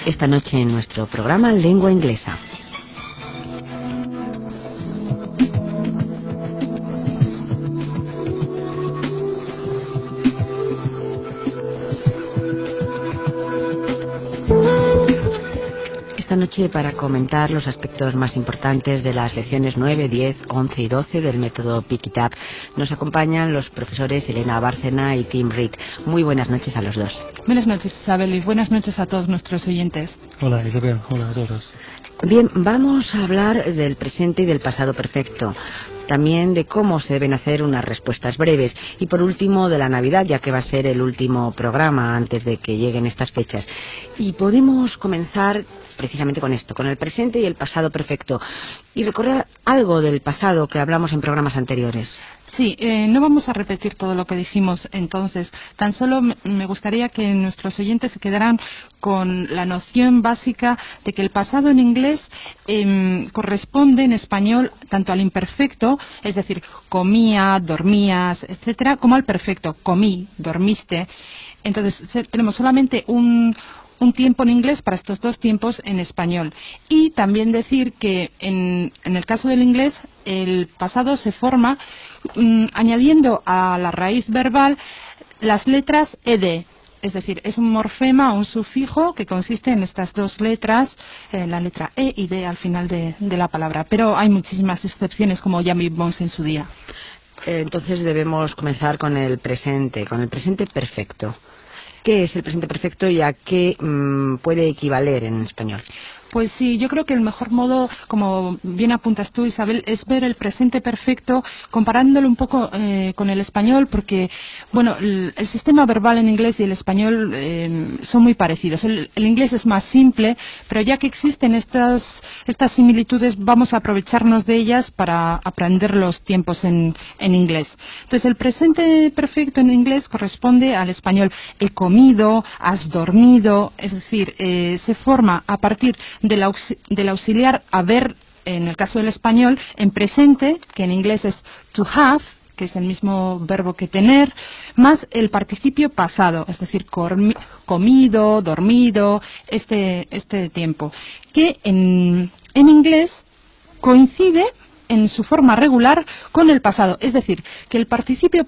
Esta noche en nuestro programa Lengua Inglesa. Esta noche, para comentar los aspectos más importantes de las lecciones 9, 10, 11 y 12 del método Pick It Up, nos acompañan los profesores Elena Bárcena y Tim Reed. Muy buenas noches a los dos. Buenas noches, Isabel, y buenas noches a todos nuestros oyentes. Hola, Isabel. Hola a todos. Bien, vamos a hablar del presente y del pasado perfecto. También de cómo se deben hacer unas respuestas breves. Y por último, de la Navidad, ya que va a ser el último programa antes de que lleguen estas fechas. Y podemos comenzar precisamente con esto, con el presente y el pasado perfecto. Y recordar algo del pasado que hablamos en programas anteriores. Sí, no vamos a repetir todo lo que dijimos entonces. Tan solo me gustaría que nuestros oyentes se quedaran con la noción básica de que el pasado en inglés corresponde en español tanto al imperfecto, es decir, comía, dormías, etcétera, como al perfecto, comí, dormiste. Entonces tenemos solamente un tiempo en inglés para estos dos tiempos en español. Y también decir que en el caso del inglés el pasado se forma añadiendo a la raíz verbal las letras ed, es decir, es un morfema o un sufijo que consiste en estas dos letras, la letra e y d al final de la palabra, pero hay muchísimas excepciones, como ya vimos en su día. Entonces debemos comenzar con el presente perfecto. ¿Qué es el presente perfecto y a qué puede equivaler en español? Pues sí, yo creo que el mejor modo, como bien apuntas tú, Isabel, es ver el presente perfecto comparándolo un poco con el español, porque, bueno, el sistema verbal en inglés y el español son muy parecidos. El inglés es más simple, pero ya que existen estas similitudes, vamos a aprovecharnos de ellas para aprender los tiempos en inglés. Entonces, el presente perfecto en inglés corresponde al español. He comido, has dormido, es decir, se forma a partir del auxiliar haber, en el caso del español, en presente, que en inglés es to have, que es el mismo verbo que tener, más el participio pasado, es decir, comido, dormido, este tiempo, que en inglés coincide en su forma regular con el pasado, es decir, que el participio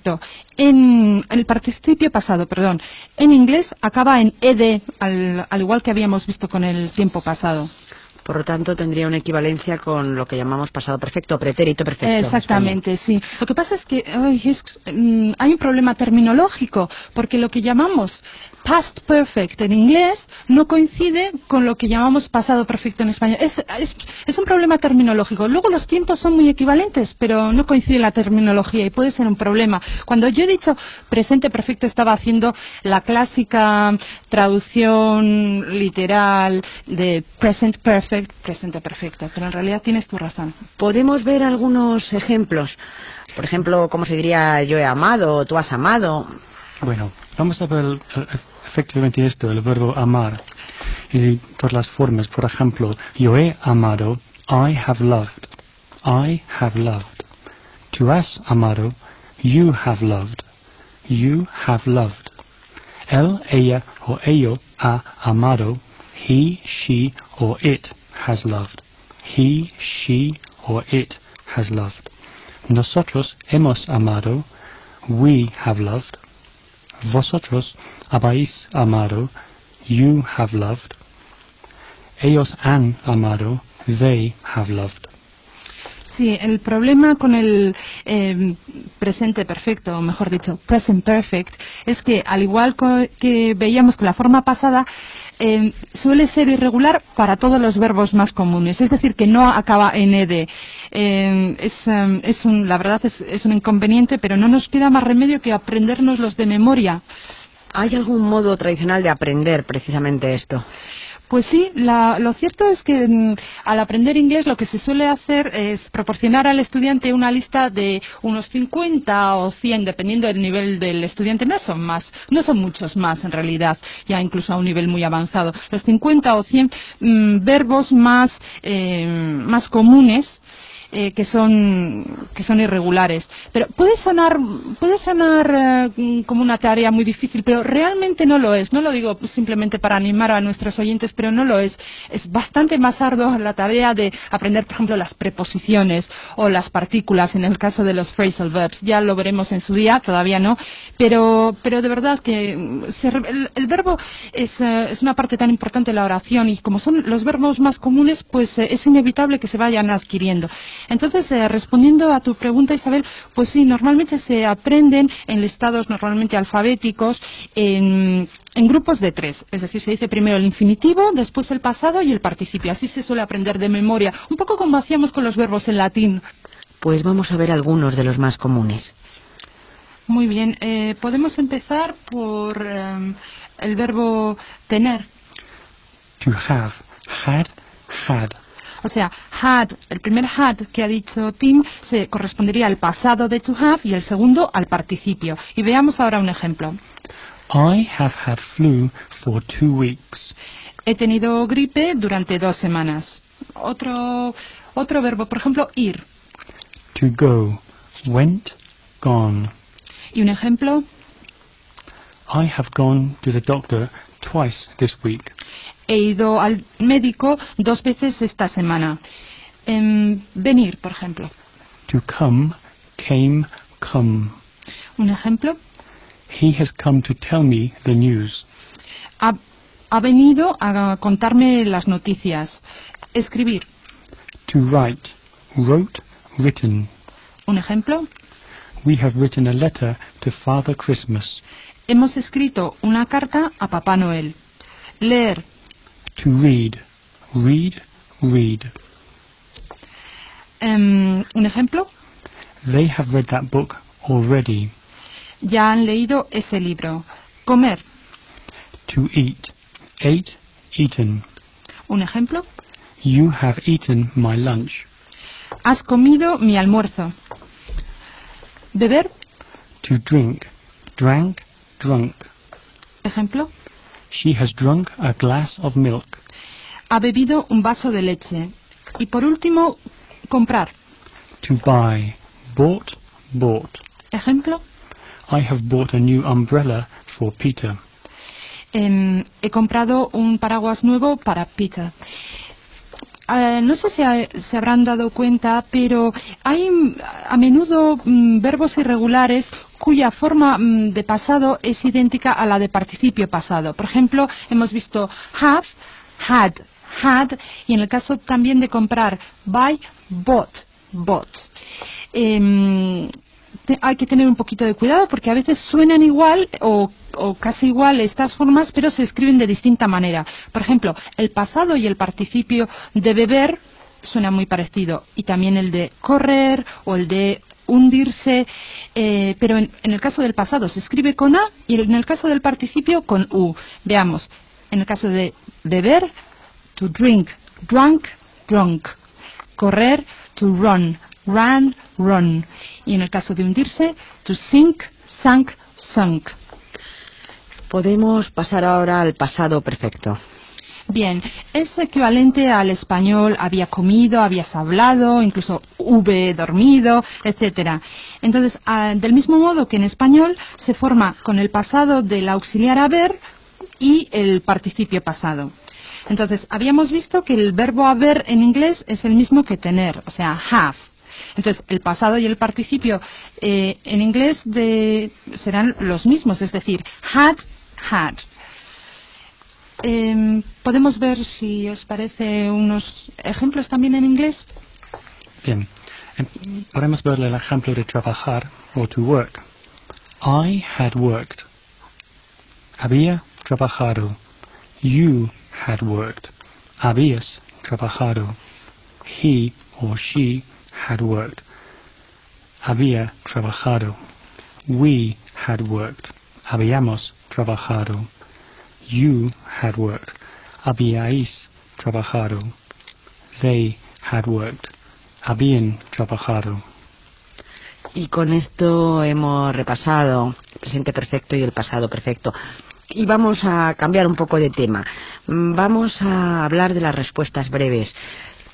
pasado, en inglés acaba en ed, al igual que habíamos visto con el tiempo pasado. Por lo tanto, tendría una equivalencia con lo que llamamos pasado perfecto o pretérito perfecto. Exactamente, sí. Lo que pasa es que hay un problema terminológico, porque lo que llamamos past perfect en inglés no coincide con lo que llamamos pasado perfecto en español. Es un problema terminológico. Luego los tiempos son muy equivalentes, pero no coincide la terminología y puede ser un problema. Cuando yo he dicho presente perfecto, estaba haciendo la clásica traducción literal de present perfect, presente perfecto, pero en realidad tienes tu razón. ¿Podemos ver algunos ejemplos? Por ejemplo, ¿cómo se diría yo he amado o tú has amado? Bueno, vamos a ver efectivamente esto, el verbo amar, y todas las formas. Por ejemplo, yo he amado, I have loved. I have loved. Tú has amado, you have loved. You have loved. Él, ella o ello ha amado, he, she or it has loved. He, she or it has loved. Nosotros hemos amado, we have loved. Vosotros habéis amado, you have loved. Ellos han amado, they have loved. Sí, el problema con el presente perfecto, o mejor dicho, present perfect, es que al igual que veíamos con la forma pasada, suele ser irregular para todos los verbos más comunes, es decir, que no acaba en ed. La verdad es un inconveniente, pero no nos queda más remedio que aprendernoslos de memoria. ¿Hay algún modo tradicional de aprender precisamente esto? Pues sí, lo cierto es que al aprender inglés lo que se suele hacer es proporcionar al estudiante una lista de unos 50 o 100, dependiendo del nivel del estudiante. No son muchos más en realidad, ya incluso a un nivel muy avanzado. Los 50 o 100 verbos más comunes que son irregulares. Pero puede sonar como una tarea muy difícil, pero realmente no lo es. No lo digo simplemente para animar a nuestros oyentes, pero no lo es. Es bastante más ardua la tarea de aprender, por ejemplo, las preposiciones o las partículas en el caso de los phrasal verbs. Ya lo veremos en su día, todavía no, pero de verdad que el verbo es una parte tan importante de la oración, y como son los verbos más comunes, pues es inevitable que se vayan adquiriendo. Entonces, respondiendo a tu pregunta, Isabel, pues sí, normalmente se aprenden en listados normalmente alfabéticos en grupos de 3, es decir, se dice primero el infinitivo, después el pasado y el participio. Así se suele aprender de memoria, un poco como hacíamos con los verbos en latín. Pues vamos a ver algunos de los más comunes. Muy bien, podemos empezar por el verbo tener. To have. Had, had. O sea, had, el primer had que ha dicho Tim se correspondería al pasado de to have y el segundo al participio. Y veamos ahora un ejemplo. I have had flu for 2 weeks. He tenido gripe durante 2 semanas. Otro verbo, por ejemplo, ir. To go. Went, gone. Y un ejemplo. I have gone to the doctor twice this week. He ido al médico 2 veces esta semana. Venir, por ejemplo. To come, came, come. Un ejemplo. He has come to tell me the news. Ha venido a contarme las noticias. Escribir. To write. Wrote, written. Un ejemplo. We have written a letter to Father Christmas. Hemos escrito una carta a Papá Noel. Leer. To read. Read, read. Un ejemplo. They have read that book already. Ya han leído ese libro. Comer. To eat. Ate, eaten. Un ejemplo. You have eaten my lunch. Has comido mi almuerzo. Beber. To drink. Drank, drunk. Ejemplo. She has drunk a glass of milk. Ha bebido un vaso de leche. Y por último, comprar. To buy. Bought, bought. Ejemplo. I have bought a new umbrella for Peter. He comprado un paraguas nuevo para Peter. No sé si se habrán dado cuenta, pero hay a menudo verbos irregulares cuya forma de pasado es idéntica a la de participio pasado. Por ejemplo, hemos visto have, had, y en el caso también de comprar, buy, bought. Hay que tener un poquito de cuidado porque a veces suenan igual o casi igual estas formas, pero se escriben de distinta manera. Por ejemplo, el pasado y el participio de beber suena muy parecido, y también el de correr o el de hundirse, pero en el caso del pasado se escribe con A y en el caso del participio con U. Veamos, en el caso de beber, to drink, drunk, drunk. Correr, to run, ran, run. Y en el caso de hundirse, to sink, sank, sunk. Podemos pasar ahora al pasado perfecto. Bien, es equivalente al español había comido, habías hablado, incluso hube dormido, etcétera. Entonces, del mismo modo que en español se forma con el pasado del auxiliar haber y el participio pasado. Entonces, habíamos visto que el verbo haber en inglés es el mismo que tener, o sea, have. Entonces, el pasado y el participio en inglés serán los mismos, es decir, had. Podemos ver, si os parece, unos ejemplos también en inglés. Bien. Podemos ver el ejemplo de trabajar o to work. I had worked. Había trabajado. You had worked. Habías trabajado. He or she had worked. Había trabajado. We had worked. Habíamos trabajado. You had worked. Habíais trabajado. They had worked. Habían trabajado. Y con esto hemos repasado el presente perfecto y el pasado perfecto. Y vamos a cambiar un poco de tema. Vamos a hablar de las respuestas breves.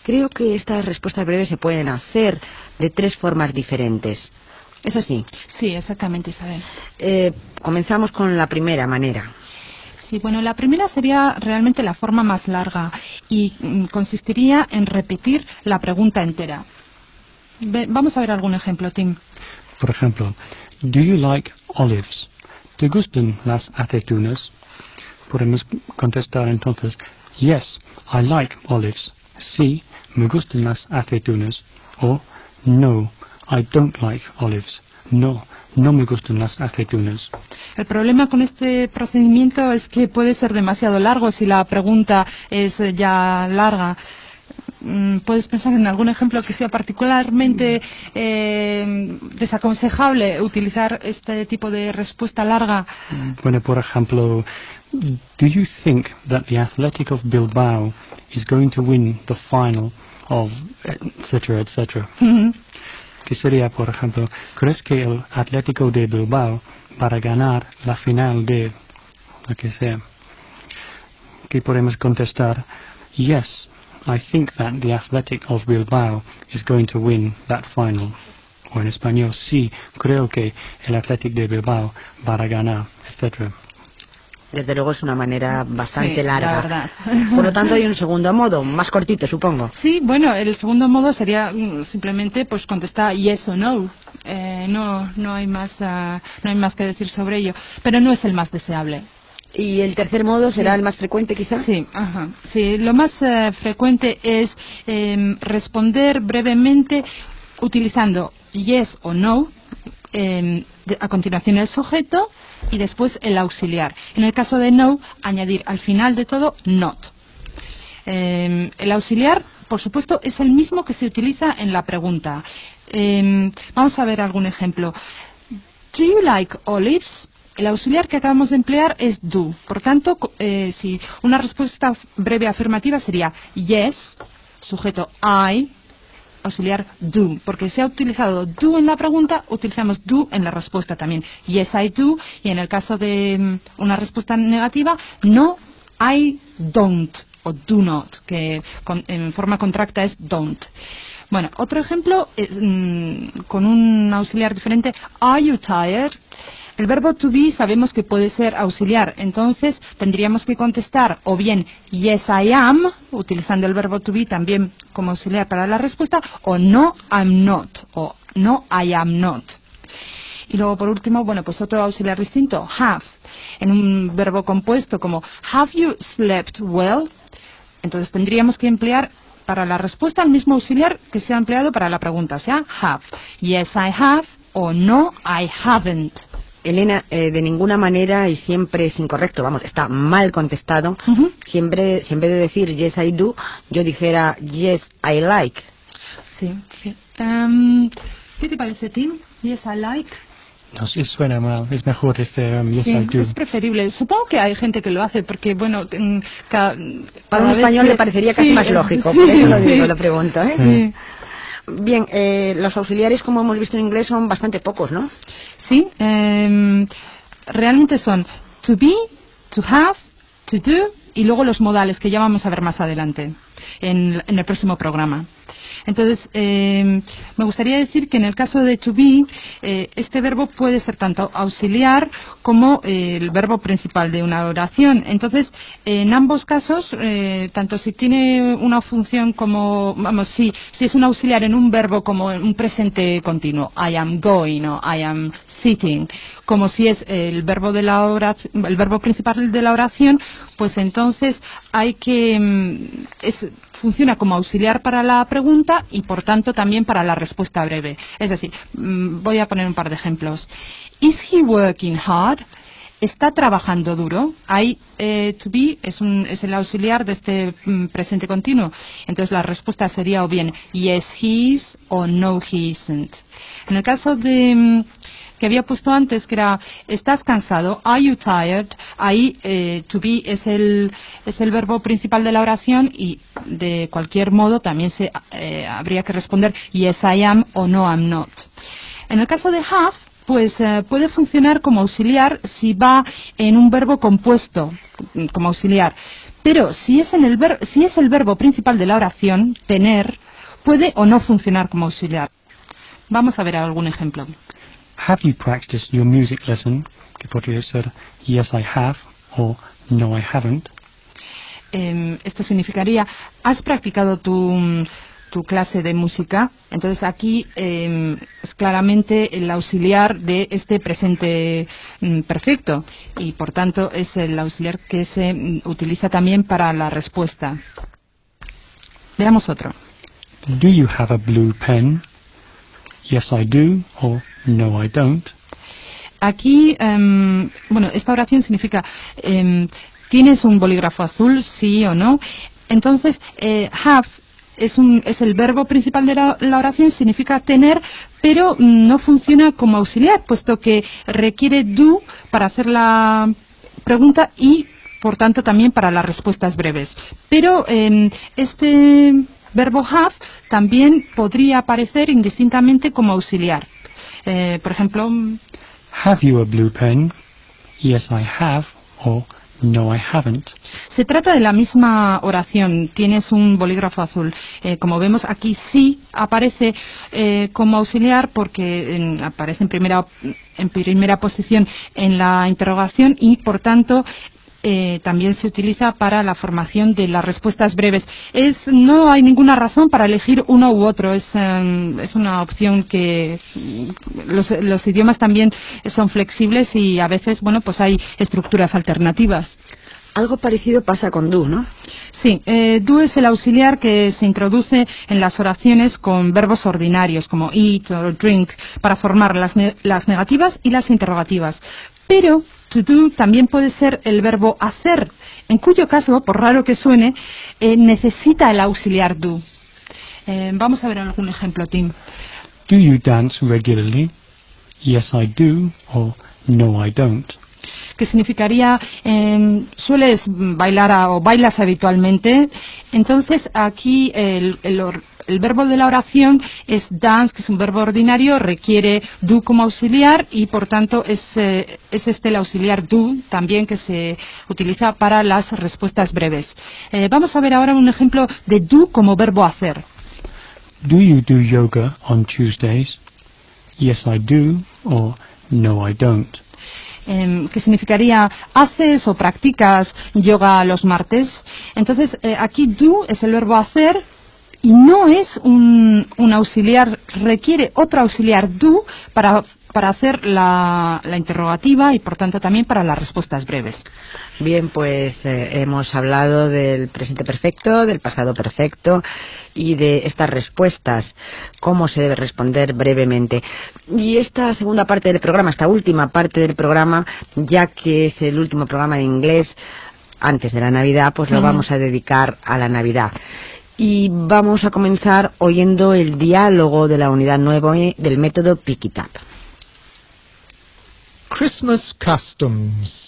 creo que estas respuestas breves se pueden hacer de 3 formas diferentes. ¿Es así? Sí, exactamente, Isabel. Comenzamos con la primera manera. Sí, bueno, la primera sería realmente la forma más larga y consistiría en repetir la pregunta entera. Vamos a ver algún ejemplo, Tim. Por ejemplo, do you like olives? ¿Te gustan las aceitunas? Podemos contestar entonces, yes, I like olives. Sí, me gustan las aceitunas. O, no, I don't like olives. No, no me gustan las aceitunas. El problema con este procedimiento es que puede ser demasiado largo si la pregunta es ya larga. ¿Puedes pensar en algún ejemplo que sea particularmente desaconsejable utilizar este tipo de respuesta larga? Bueno, por ejemplo, do you think that the Athletic of Bilbao is going to win the final of etcétera, etcétera? Que sería, por ejemplo, ¿crees que el Atlético de Bilbao va a ganar la final de lo que sea? Que podemos contestar, yes, I think that the Athletic of Bilbao is going to win that final. O en español, sí, creo que el Athletic de Bilbao va a ganar, etcétera. Desde luego es una manera bastante Sí, larga. la verdad. Por lo tanto hay un segundo modo, más cortito, supongo. Sí, bueno, el segundo modo sería simplemente pues contestar yes o no. No hay más que decir sobre ello, pero no es el más deseable. ¿Y el tercer modo será el más frecuente, quizás? Sí, sí, lo más frecuente es responder brevemente utilizando yes o no, a continuación el sujeto y después el auxiliar. En el caso de no, añadir al final de todo not. El auxiliar, por supuesto, es el mismo que se utiliza en la pregunta. Vamos a ver algún ejemplo. Do you like olives? El auxiliar que acabamos de emplear es do. Por tanto, si una respuesta breve afirmativa sería yes, sujeto I, auxiliar do. Porque se ha utilizado do en la pregunta, utilizamos do en la respuesta también. Yes, I do. Y en el caso de una respuesta negativa, no, I don't o do not, que en forma contracta es don't. Bueno, otro ejemplo con un auxiliar diferente. Are you tired? El verbo to be sabemos que puede ser auxiliar, entonces tendríamos que contestar o bien yes I am, utilizando el verbo to be también como auxiliar para la respuesta, o no I'm not, o no I am not. Y luego por último, bueno, pues otro auxiliar distinto, have, en un verbo compuesto como have you slept well, entonces tendríamos que emplear para la respuesta el mismo auxiliar que se ha empleado para la pregunta, o sea, have, yes I have, o no I haven't. Elena, de ninguna manera y siempre es incorrecto, vamos, está mal contestado. Siempre, si en vez de decir yes I do, yo dijera yes I like. Sí. ¿Qué te parece, Tim? Yes I like. No, sí suena mal, es mejor decir yes Sí, I do. es preferible. Supongo que hay gente que lo hace porque, bueno, para un español le parecería casi más lógico, por eso lo digo, lo pregunto, ¿eh? Sí. Bien, los auxiliares, como hemos visto en inglés, son bastante pocos, ¿no? Sí, realmente son to be, to have, to do y luego los modales que ya vamos a ver más adelante en el próximo programa. Entonces, me gustaría decir que en el caso de to be, este verbo puede ser tanto auxiliar como el verbo principal de una oración. Entonces, en ambos casos, tanto si tiene una función como, vamos, si es un auxiliar en un verbo como en un presente continuo, I am going o I am sitting, como si es el verbo de la oración, el verbo principal de la oración, pues entonces hay que funciona como auxiliar para la pregunta y por tanto también para la respuesta breve. Es decir, voy a poner un par de ejemplos. Is he working hard? ¿Está trabajando duro? Ahí to be es el auxiliar de este presente continuo. Entonces la respuesta sería o bien yes he is o no he isn't. En el caso de que había puesto antes, que era ¿estás cansado? Are you tired? Ahí to be es el verbo principal de la oración y de cualquier modo también habría que responder yes I am o no I'm not. En el caso de have, pues puede funcionar como auxiliar si va en un verbo compuesto como auxiliar. Pero si es el verbo principal de la oración, tener, puede o no funcionar como auxiliar. Vamos a ver algún ejemplo. Have you practiced your music lesson? Que podría ser yes I have o no I haven't. Esto significaría, ¿has practicado tu clase de música? Entonces aquí es claramente el auxiliar de este presente perfecto y por tanto es el auxiliar que se utiliza también para la respuesta. Veamos otro. Do you have a blue pen? Yes I do o no I don't. Aquí, esta oración significa ¿tienes un bolígrafo azul? Sí o no. Entonces, have es el verbo principal de la oración, significa tener, pero no funciona como auxiliar, puesto que requiere do para hacer la pregunta y, por tanto, también para las respuestas breves. Pero este verbo have también podría aparecer indistintamente como auxiliar. Por ejemplo, Have you a blue pen? Yes I have o no I haven't. se trata de la misma oración. Tienes un bolígrafo azul. Como vemos aquí sí aparece como auxiliar porque aparece en primera posición en la interrogación y por tanto también se utiliza para la formación de las respuestas breves. No hay ninguna razón para elegir uno u otro. Es una opción que los idiomas también son flexibles y a veces, pues hay estructuras alternativas. Algo parecido pasa con do, ¿no? Sí, do es el auxiliar que se introduce en las oraciones con verbos ordinarios como eat o drink para formar las negativas y las interrogativas. Pero to do también puede ser el verbo hacer, en cuyo caso, por raro que suene, necesita el auxiliar do. Vamos a ver algún ejemplo, Tim. Do you dance regularly? Yes I do o no I don't. Que significaría sueles bailar o bailas habitualmente. Entonces aquí el verbo de la oración es dance, que es un verbo ordinario, requiere do como auxiliar y por tanto es el auxiliar do también que se utiliza para las respuestas breves. Vamos a ver ahora un ejemplo de do como verbo hacer. Do you do yoga on Tuesdays? Yes I do o no I don't. Que significaría haces o practicas yoga los martes. Entonces aquí do es el verbo hacer y no es un auxiliar, requiere otro auxiliar do para hacer la interrogativa y por tanto también para las respuestas breves. Bien, pues hemos hablado del presente perfecto, del pasado perfecto y de estas respuestas, cómo se debe responder brevemente. Y esta segunda parte del programa, esta última parte del programa, ya que es el último programa de inglés antes de la Navidad, pues lo vamos a dedicar a la Navidad. Y vamos a comenzar oyendo el diálogo de la unidad 9 del método Pick It Up. Christmas customs.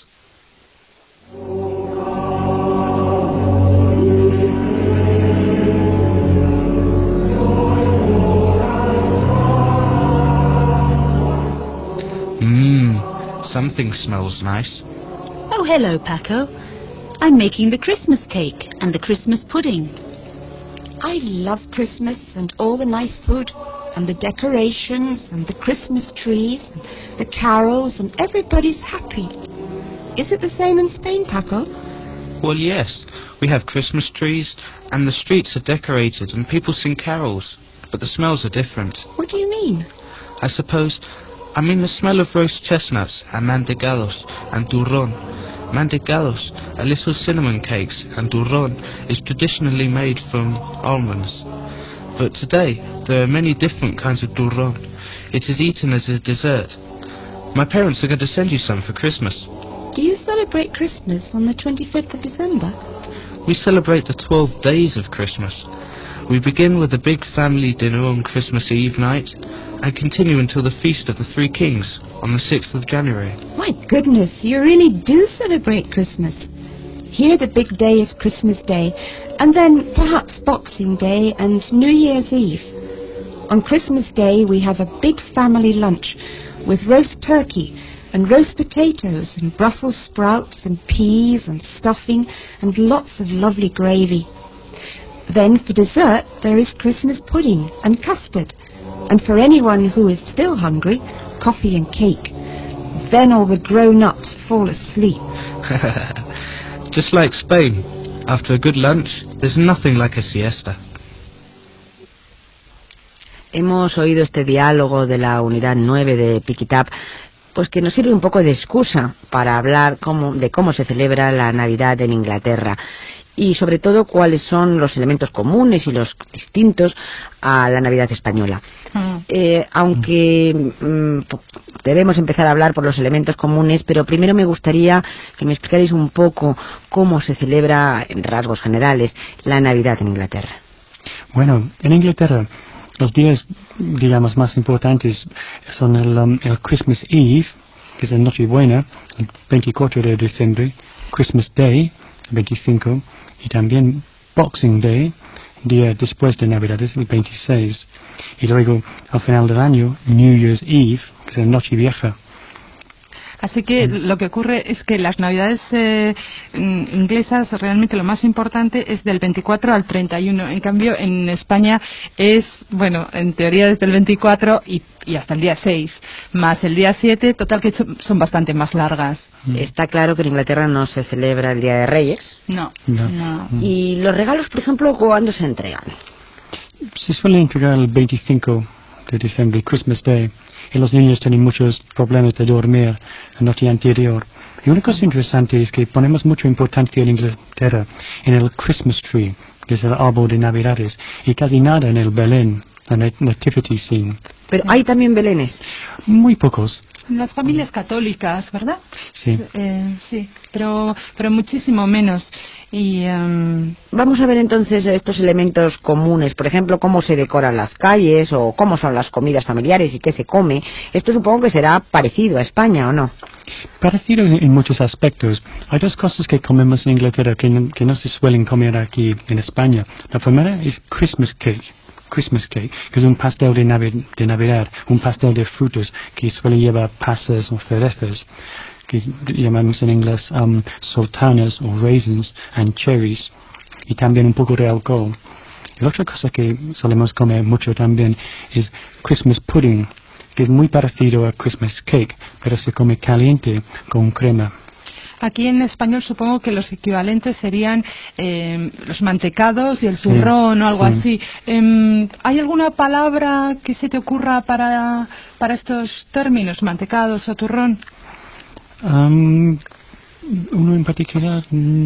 Something smells nice. Oh, hello, Paco. I'm making the Christmas cake and the Christmas pudding. I love Christmas and all the nice food and the decorations and the Christmas trees and the carols and everybody's happy. Is it the same in Spain, Paco? Well, yes. We have Christmas trees and the streets are decorated and people sing carols, but the smells are different. What do you mean? I mean the smell of roast chestnuts and mantegalos and turrón. Mantegalos are little cinnamon cakes and turrón is traditionally made from almonds. But today there are many different kinds of turrón. It is eaten as a dessert. My parents are going to send you some for Christmas. Do you celebrate Christmas on the 25th of December? We celebrate the 12 days of Christmas. We begin with a big family dinner on Christmas Eve night and continue until the Feast of the Three Kings on the 6th of January. My goodness, you really do celebrate Christmas. Here the big day is Christmas Day, and then perhaps Boxing Day and New Year's Eve. On Christmas Day we have a big family lunch with roast turkey, and roast potatoes and Brussels sprouts and peas and stuffing and lots of lovely gravy. Then for dessert there is Christmas pudding and custard, and for anyone who is still hungry, coffee and cake. Then all the grown-ups fall asleep. Just like Spain, after a good lunch, there's nothing like a siesta. Hemos oído este diálogo de la unidad 9 de Pick It Up, pues que nos sirve un poco de excusa para hablar de cómo se celebra la Navidad en Inglaterra y sobre todo cuáles son los elementos comunes y los distintos a la Navidad española. Aunque debemos empezar a hablar por los elementos comunes, pero primero me gustaría que me explicarais un poco cómo se celebra en rasgos generales la Navidad en Inglaterra. Bueno, en Inglaterra los días, digamos, más importantes son el Christmas Eve, que es la Nochebuena, el 24 de diciembre, Christmas Day, el 25, y también Boxing Day, día después de Navidades, el 26. Y luego, al final del año, New Year's Eve, que es la Nochevieja. Así que lo que ocurre es que las Navidades inglesas realmente lo más importante es del 24 al 31. En cambio, en España es, bueno, en teoría desde el 24 y hasta el día 6, más el día 7, total que son bastante más largas. Está claro que en Inglaterra no se celebra el Día de Reyes. No. ¿Y los regalos, por ejemplo, cuándo se entregan? Se suele entregar el 25 de diciembre, Christmas Day. Y los niños tienen muchos problemas de dormir la noche anterior. Y una cosa interesante es que ponemos mucha importancia en Inglaterra en el Christmas tree, que es el árbol de Navidades, y casi nada en el Belén, la nativity scene. Pero hay también belenes. Muy pocos. Las familias católicas, ¿verdad? Sí. Sí, pero muchísimo menos. Y vamos a ver entonces estos elementos comunes, por ejemplo, cómo se decoran las calles o cómo son las comidas familiares y qué se come. Esto supongo que será parecido a España, ¿o no? Parecido en muchos aspectos. Hay dos cosas que comemos en Inglaterra que no se suelen comer aquí en España. La primera es Christmas cake, que es un pastel de Navidad, un pastel de frutos que suele llevar pasas o cerezas, que llamamos en inglés sultanas o raisins and cherries, y también un poco de alcohol. Y la otra cosa que solemos comer mucho también es Christmas pudding, que es muy parecido a Christmas cake, pero se come caliente con crema. Aquí en español supongo que los equivalentes serían los mantecados y el turrón o algo así. ¿Hay alguna palabra que se te ocurra para estos términos, mantecados o turrón? Uno en particular.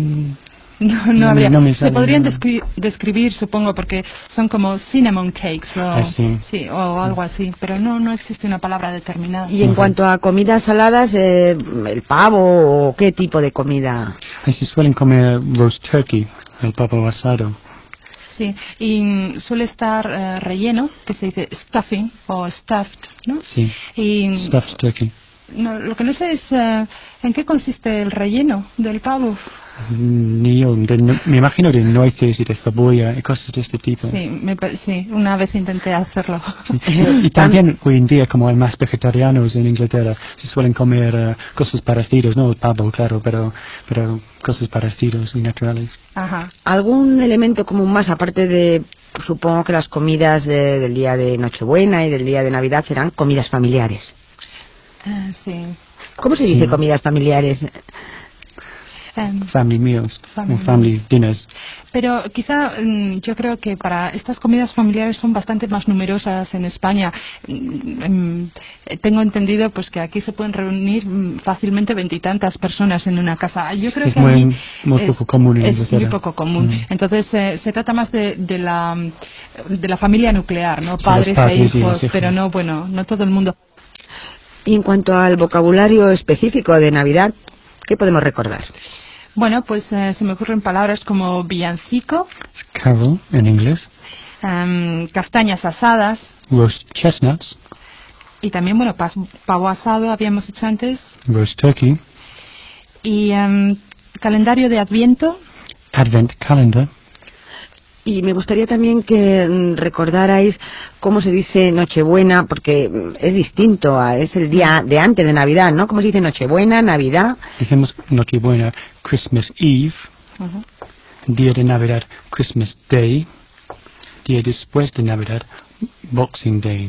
No habría. Se podrían no. describir, supongo, porque son como cinnamon cakes o algo así, pero no existe una palabra determinada. Y en cuanto a comidas saladas, el pavo o qué tipo de comida. Se suelen comer roast turkey, el pavo asado. Sí, y suele estar relleno, que se dice stuffing o stuffed, ¿no? Sí. Stuffed turkey. No, lo que no sé es en qué consiste el relleno del pavo. Ni yo, me imagino de nueces y de cebolla y cosas de este tipo. Sí, una vez intenté hacerlo. Sí. Y también hoy en día, como hay más vegetarianos en Inglaterra, se suelen comer cosas parecidas, no el pavo, claro, pero cosas parecidas y naturales. Ajá. ¿Algún elemento común más, aparte de, supongo que las comidas del día de Nochebuena y del día de Navidad serán comidas familiares? Sí. ¿Cómo se dice comidas familiares? Family meals, family dinners. Pero quizá yo creo que para estas comidas familiares son bastante más numerosas en España. Tengo entendido pues que aquí se pueden reunir fácilmente 20 y tantas personas en una casa. Yo creo que muy poco común en Inglaterra. Es muy poco común. Entonces se trata más de la familia nuclear, ¿no? Padres e hijos, pero no todo el mundo. Y en cuanto al vocabulario específico de Navidad, ¿qué podemos recordar? Bueno, pues se me ocurren palabras como villancico, carol en inglés, castañas asadas, roast chestnuts, y también, pavo asado habíamos hecho antes, roast turkey, y calendario de Adviento, Advent calendar, Y me gustaría también que recordarais cómo se dice Nochebuena, porque es distinto, es el día de antes de Navidad, ¿no? ¿Cómo se dice Nochebuena, Navidad? Decimos Nochebuena, Christmas Eve, día de Navidad, Christmas Day, día después de Navidad, Boxing Day.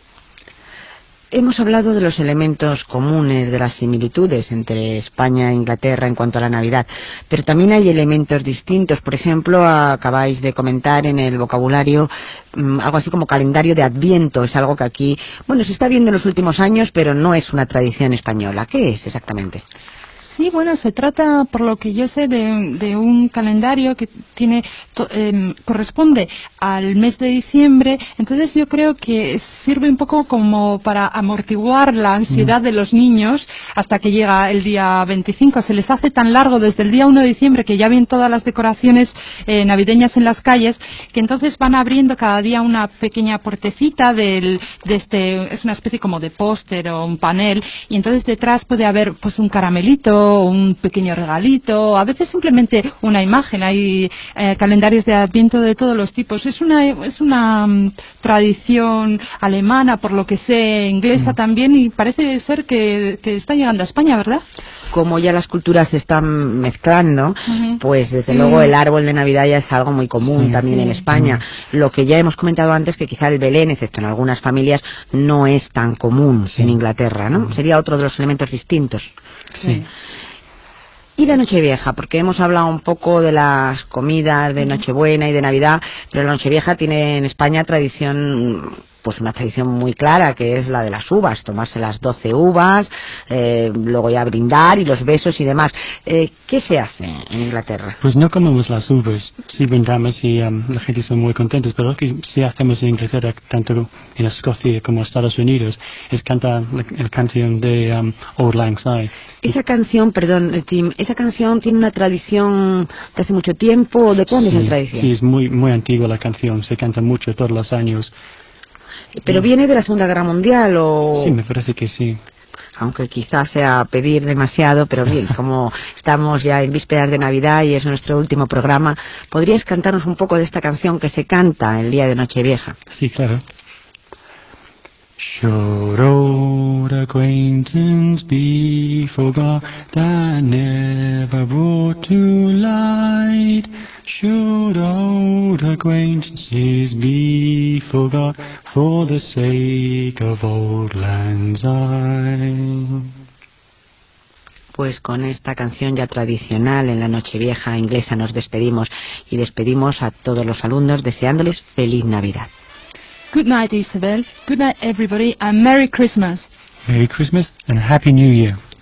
Hemos hablado de los elementos comunes, de las similitudes entre España e Inglaterra en cuanto a la Navidad, pero también hay elementos distintos. Por ejemplo, acabáis de comentar en el vocabulario algo así como calendario de Adviento. Es algo que aquí, bueno, se está viendo en los últimos años, pero no es una tradición española. ¿Qué es exactamente? Sí, bueno, se trata, por lo que yo sé, de un calendario que tiene corresponde al mes de diciembre. Entonces yo creo que sirve un poco como para amortiguar la ansiedad de los niños hasta que llega el día 25. Se les hace tan largo desde el día 1 de diciembre, que ya ven todas las decoraciones navideñas en las calles, que entonces van abriendo cada día una pequeña puertecita es una especie como de póster o un panel, y entonces detrás puede haber pues un caramelito, un pequeño regalito, a veces simplemente una imagen. Hay calendarios de Adviento de todos los tipos. Es una tradición alemana, por lo que sé, inglesa también, y parece ser que está llegando a España, ¿verdad? Como ya las culturas se están mezclando, pues desde luego el árbol de Navidad ya es algo muy común también en España. Lo que ya hemos comentado antes, que quizá el Belén, excepto en algunas familias, no es tan común en Inglaterra, ¿no? Sería otro de los elementos distintos. Sí. Y de Nochevieja, porque hemos hablado un poco de las comidas de Nochebuena y de Navidad, pero la Nochevieja tiene en España pues una tradición muy clara, que es la de las uvas, tomarse las 12 uvas, luego ya brindar y los besos y demás. ¿Qué se hace en Inglaterra? Pues no comemos las uvas, sí brindamos y la gente está muy contentos, pero lo que sí hacemos en Inglaterra, tanto en Escocia como en Estados Unidos, es cantar la canción de Auld Lang Syne. Esa canción, perdón, Tim, ¿esa canción tiene una tradición de hace mucho tiempo? ¿De cuándo es la tradición? Sí, es muy, muy antigua la canción, se canta mucho todos los años. ¿Pero viene de la Segunda Guerra Mundial o...? Sí, me parece que sí. Aunque quizás sea pedir demasiado, pero bien, como estamos ya en vísperas de Navidad y es nuestro último programa, ¿podrías cantarnos un poco de esta canción que se canta el día de Nochevieja? Sí, claro. Should old acquaintance be forgot that never brought to light? Should old acquaintances be forgot for the sake of Auld Lang Syne? Pues con esta canción ya tradicional en la Nochevieja inglesa nos despedimos y despedimos a todos los alumnos deseándoles feliz Navidad. Good night, Isabel. Good night, everybody, and Merry Christmas. Merry Christmas and Happy New Year.